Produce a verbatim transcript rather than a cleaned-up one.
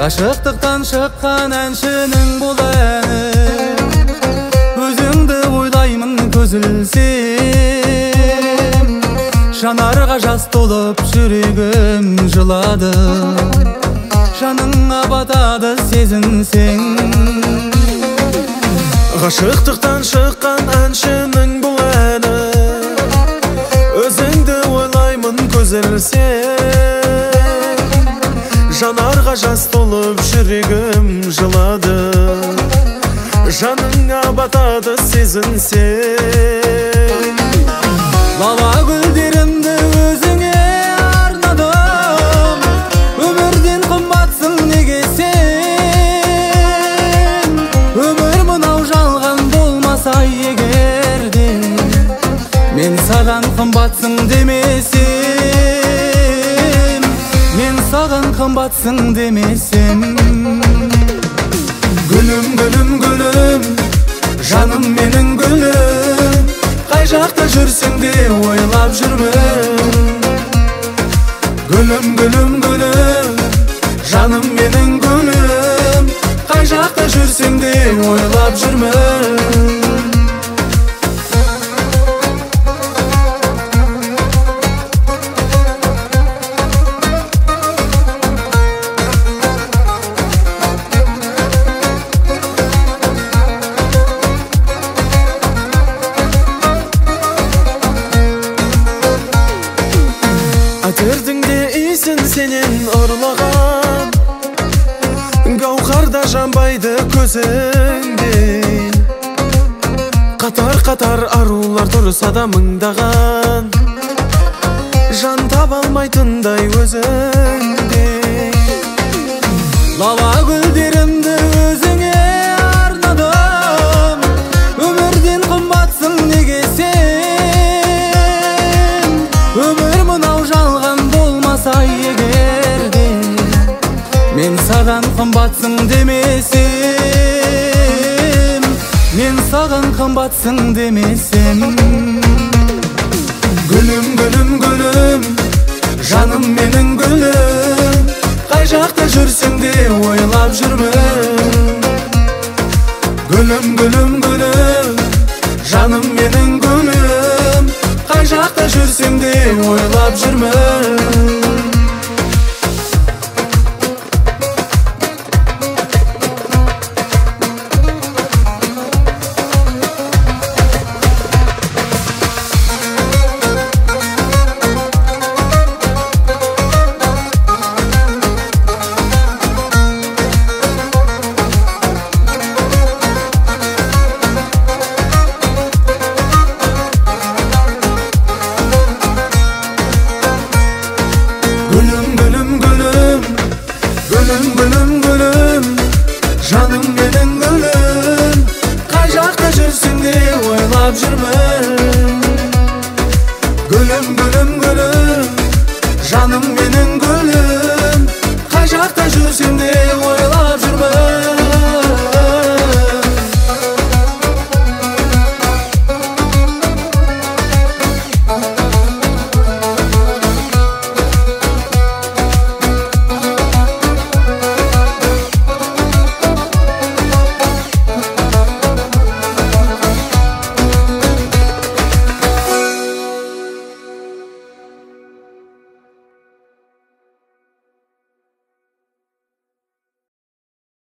Ғашықтықтан шыққан әншінің бұл әні, өзіңді ойлаймын көз ілсем, жанарға жас толып жүрегім жылады, жаныңа батады сезінсең. Ғашықтықтан шыққан әншінің бұл әні, өзіңді ойлаймын көз ілсем, жанарға жас толып жүрегім жылады, жаныңа батады сезінсең. Лала гүлдерімді өзіңе арнадым, өмірден қымбатсың неге сен? Өмір мынау жалған болмаса егерде, мен саған қымбатсың демесем, мен саған қымбатсың демесем. Гүлім, гүлім, гүлім, жаным менің гүлім, қай жақта жүрсің де ойлап жүрмін. Гүлім, гүлім, гүлім, жаным менің гүлім, қай жақта жүрсің де ойлап жүрмін. Әтердің де исін сенен ұрлаған, гауһарда жанбайды көзіңден. Қатар-қатар арулар тұрса да мыңдаған, жан таба алмайтындай өзіңде. Лала гүлдерімді өзіңе арнадым, өмірден қымбатсың неге сен? Өмір мынау жалған болмаса егерде, мен саған қымбатсың демесем, мен саған қымбатсың демесем. Гүлім, гүлім, гүлім, жаным менің гүлім, қай жақта жүрсің де ойлап жүрмін. Гүлім, гүлім, гүлім, жаным менің гүлім, қай жақта жүрсің де ойлап жүрмін. Gülüm, gülüm, gülüm, gülüm, gülüm, gülüm, жаным менің гүлім, қай жақта жүрсің де ойлап жүрмін. Гүлім, гүлім, гүлім, жаным менің